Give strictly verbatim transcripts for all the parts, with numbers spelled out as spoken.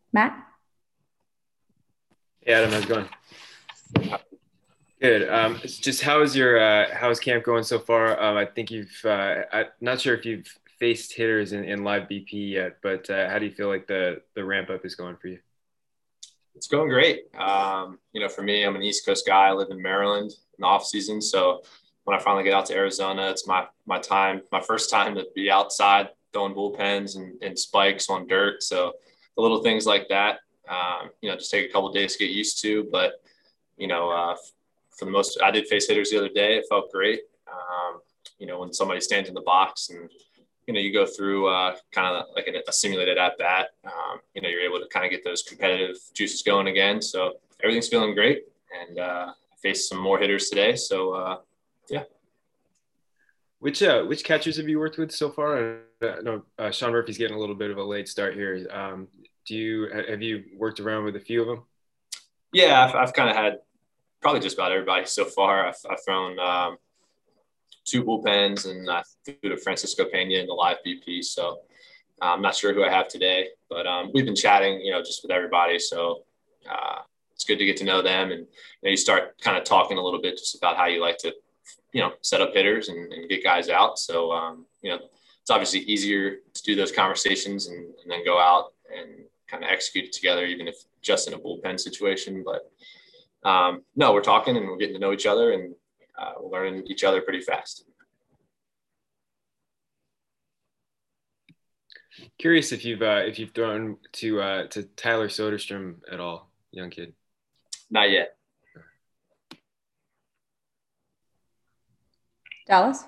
Matt? Hey Adam, how's it going? Good. Um, it's just how is your uh, how's camp going so far? Um, I think you've uh, I'm not sure if you've faced hitters in, in live B P yet, but uh, how do you feel like the the ramp up is going for you? It's going great. Um, you know, for me, I'm an East Coast guy. I live in Maryland in the off season. So when I finally get out to Arizona, it's my my time, my first time to be outside throwing bullpens and, and spikes on dirt. So the little things like that, um, you know, just take a couple of days to get used to. But you know, uh, for the most, I did face hitters the other day. It felt great. Um, you know, when somebody stands in the box and you know, you go through uh, kind of like a, a simulated at bat. Um, you know, you're able to kind of get those competitive juices going again. So everything's feeling great, and uh, I faced some more hitters today. So uh, yeah. Which uh, which catchers have you worked with so far? I know uh, Sean Murphy's getting a little bit of a late start here. Um, do you have you worked around with a few of them? Yeah, I've, I've kind of had probably just about everybody so far. I've, I've thrown um, two bullpens, and I threw to Francisco Pena in the live B P. So uh, I'm not sure who I have today, but um, we've been chatting, you know, just with everybody. So uh, it's good to get to know them, and you, know, you start kind of talking a little bit just about how you like to, you know, set up hitters and, and get guys out. So um, you know, it's obviously easier to do those conversations and, and then go out and kind of execute it together, even if just in a bullpen situation. But um, no, we're talking and we're getting to know each other, and uh, we're learning each other pretty fast. Curious if you've uh, if you've thrown to uh, to Tyler Soderstrom at all, young kid. Not yet. Dallas?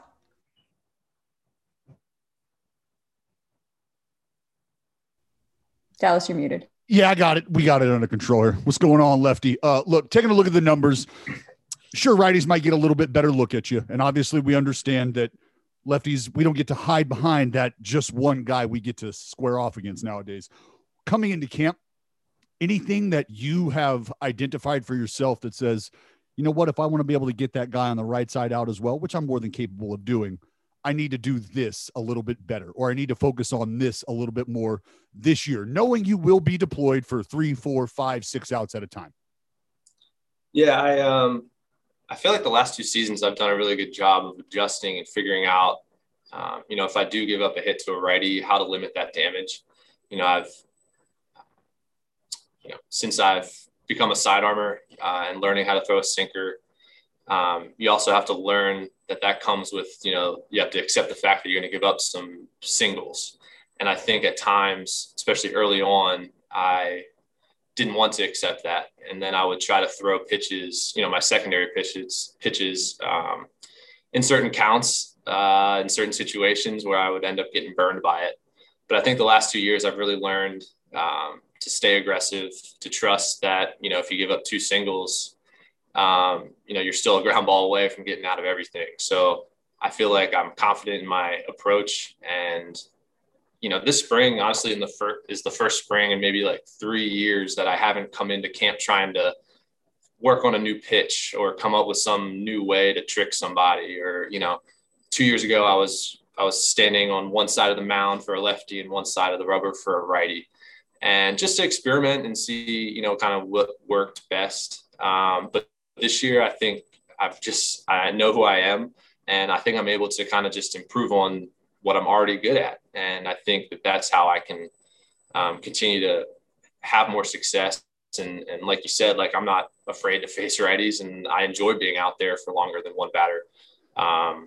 Dallas, you're muted. Yeah, I got it. We got it under control. What's going on, Lefty? Uh, look, taking a look at the numbers, sure, righties might get a little bit better look at you. And obviously we understand that lefties, we don't get to hide behind that just one guy we get to square off against nowadays. Coming into camp, anything that you have identified for yourself that says, you know what, if I want to be able to get that guy on the right side out as well, which I'm more than capable of doing, I need to do this a little bit better, or I need to focus on this a little bit more this year, knowing you will be deployed for three, four, five, six outs at a time? Yeah, I um, I feel like the last two seasons I've done a really good job of adjusting and figuring out, um, you know, if I do give up a hit to a righty, how to limit that damage. You know, I've, you know, since I've become a side armor uh, and learning how to throw a sinker, um, you also have to learn that that comes with, you know, you have to accept the fact that you're going to give up some singles. And I think at times, especially early on, I didn't want to accept that. And then I would try to throw pitches, you know, my secondary pitches, pitches um, in certain counts, uh, in certain situations where I would end up getting burned by it. But I think the last two years I've really learned um, to stay aggressive, to trust that, you know, if you give up two singles, um, you know, you're still a ground ball away from getting out of everything. So I feel like I'm confident in my approach. And, you know, this spring, honestly, in the first is the first spring in maybe like three years that I haven't come into camp trying to work on a new pitch or come up with some new way to trick somebody. Or, you know, two years ago, I was, I was standing on one side of the mound for a lefty and one side of the rubber for a righty, and just to experiment and see, you know, kind of what worked best. Um, but this year, I think I've just, I know who I am, and I think I'm able to kind of just improve on what I'm already good at. And I think that that's how I can um, continue to have more success. And, and like you said, like, I'm not afraid to face righties, and I enjoy being out there for longer than one batter, um,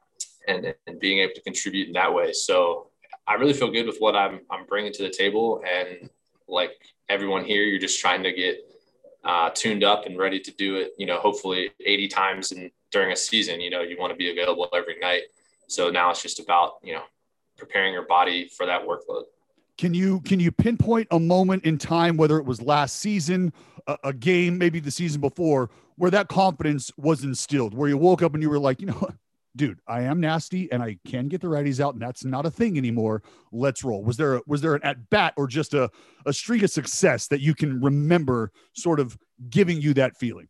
and, and being able to contribute in that way. So I really feel good with what I'm, I'm bringing to the table. And like everyone here, you're just trying to get uh, tuned up and ready to do it, you know, hopefully eighty times in during a season. You know, you want to be available every night. So now it's just about, you know, preparing your body for that workload. Can you can you pinpoint a moment in time, whether it was last season, a, a game, maybe the season before, where that confidence was instilled, where you woke up and you were like, you know, dude, I am nasty and I can get the righties out, and that's not a thing anymore. Let's roll. Was there a, was there an at bat or just a a streak of success that you can remember, sort of giving you that feeling?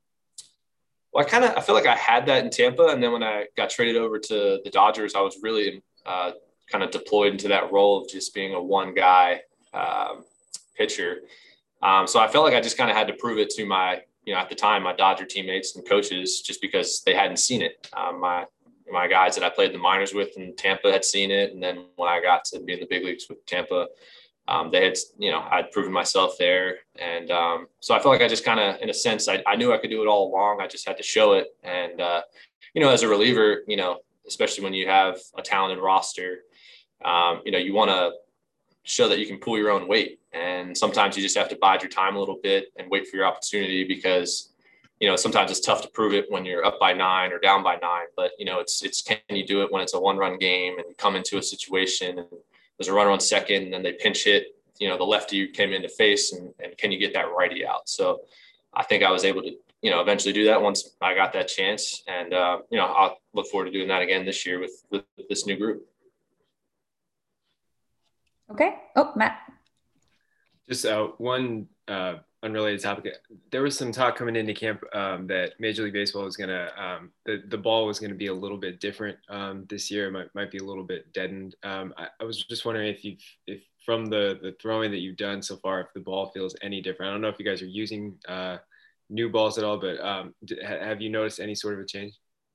Well, I kind of I feel like I had that in Tampa, and then when I got traded over to the Dodgers, I was really uh, kind of deployed into that role of just being a one guy um, pitcher. Um, so I felt like I just kind of had to prove it to my, you know, at the time, my Dodger teammates and coaches, just because they hadn't seen it. Um, my my guys that I played the minors with in Tampa had seen it. And then when I got to be in the big leagues with Tampa, um, they had, you know, I'd proven myself there. And um, so I felt like I just kind of, in a sense, I, I knew I could do it all along. I just had to show it. And, uh, you know, as a reliever, you know, especially when you have a talented roster, um, you know, you want to show that you can pull your own weight. And sometimes you just have to bide your time a little bit and wait for your opportunity, because, you know, sometimes it's tough to prove it when you're up by nine or down by nine, but, you know, it's, it's, can you do it when it's a one run game and you come into a situation and there's a runner on second and then they pinch hit, you know, the lefty you came in to face, and, and can you get that righty out? So I think I was able to, you know, eventually do that once I got that chance. And, uh, you know, I'll look forward to doing that again this year with, with this new group. Okay. Oh, Matt. Just uh, one uh, unrelated topic. There was some talk coming into camp um, that Major League Baseball was going to, um, the, the ball was going to be a little bit different um, this year. It might, might be a little bit deadened. Um, I, I was just wondering if you, if from the, the throwing that you've done so far, if the ball feels any different. I don't know if you guys are using uh, new balls at all, but um, have you noticed any sort of a change?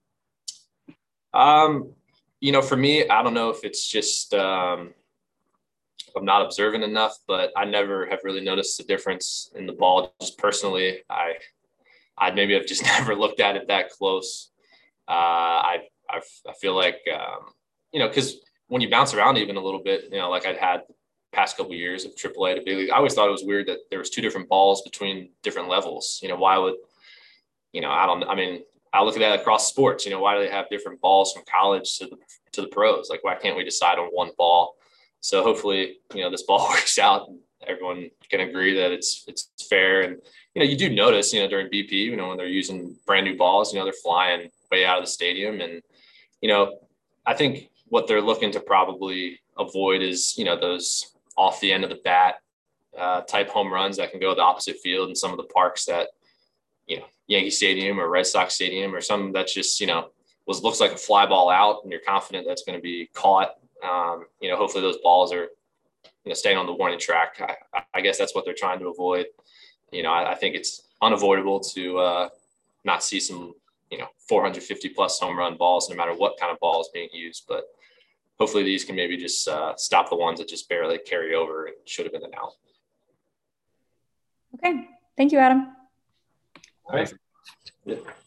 Um, you know, for me, I don't know if it's just, um, I'm not observant enough, but I never have really noticed the difference in the ball. Just personally, I, I maybe have just never looked at it that close. Uh, I, I, I feel like, um, you know, because when you bounce around even a little bit, you know, like I'd had past couple of years of triple A to big league, I always thought it was weird that there was two different balls between different levels. You know, why would, you know, I don't, I mean, I look at that across sports. You know, why do they have different balls from college to the to the pros? Like, why can't we decide on one ball? So hopefully, you know, this ball works out and everyone can agree that it's it's fair. And, you know, you do notice, you know, during B P, you know, when they're using brand new balls, you know, they're flying way out of the stadium. And, you know, I think what they're looking to probably avoid is, you know, those off the end of the bat uh, type home runs that can go the opposite field in some of the parks that, you know, Yankee Stadium or Red Sox Stadium or something that's just, you know, was looks like a fly ball out and you're confident that's going to be caught. Um, you know, hopefully those balls are, you know, staying on the warning track. I, I guess that's what they're trying to avoid. You know, I, I think it's unavoidable to uh, not see some, you know, four hundred fifty plus home run balls, no matter what kind of ball is being used. But hopefully these can maybe just uh, stop the ones that just barely carry over and should have been an out. Okay. Thank you, Adam. All right. Yeah.